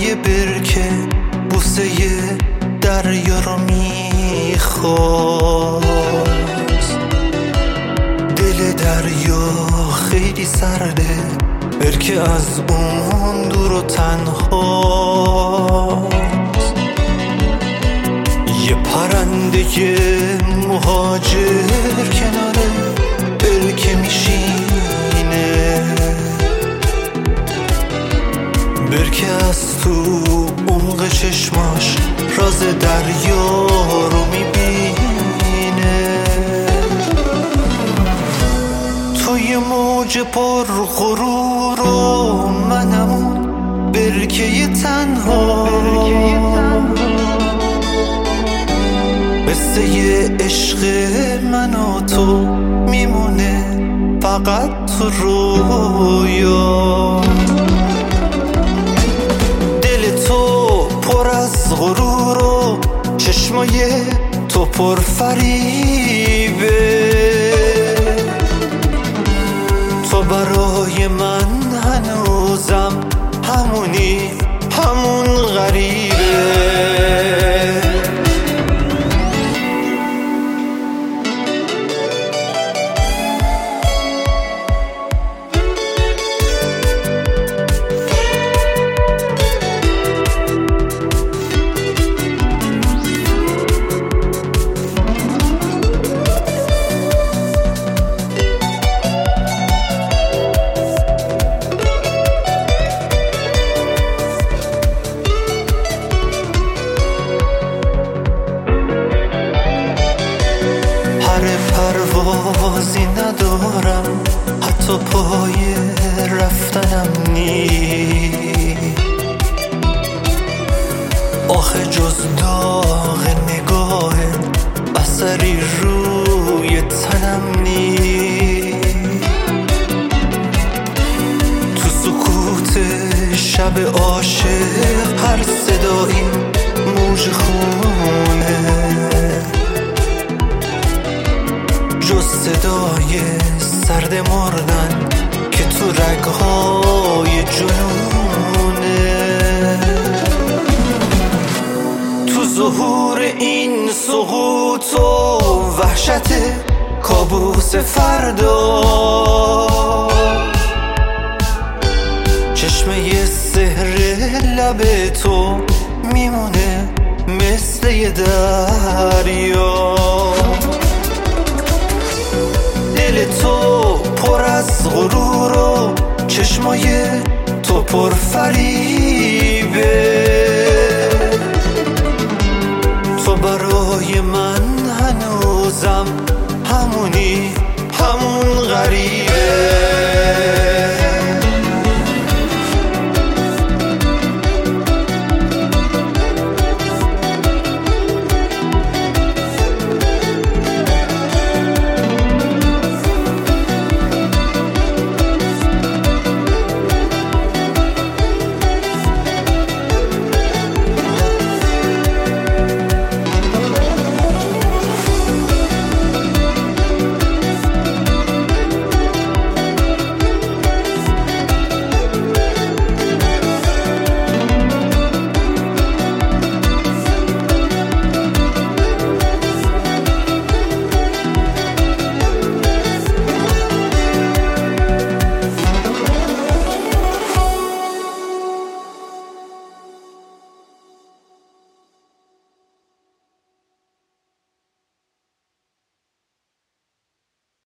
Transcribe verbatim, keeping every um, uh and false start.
یه برکه بوسه دریا رو میخواست. دل دریا خیلی سرده، برکه از اون دور و تنهاست. یه پرنده مهاجر کنار برکه میشینه، برکه از تو عمق چشماش راز دریا رو میبینه. توی موج پر غرور و منمون برکه تنها، قصه عشق من و تو میمونه فقط تو رویا. دل تو پر از غرور و چشمای تو پر فریبه، تو برای من هنوزم همونی، همون غریبه. پروازی ندارم، حتی پای رفتنم نی، آخه جز داغ نگاه اثری روی تنم نی. تو سکوت شب عاشق هر صدایی موج خونه، جز صدای سرد مردن که تو رگهای جنونه. تو ظهور این سقوط و وحشت کابوس فردا، چشمه سحر لب تو میمونه مثل یه دریا. دل تو پر از غرور و چشمای تو پر فریبه، تو برای من هنوزم همونی، همون غریبه.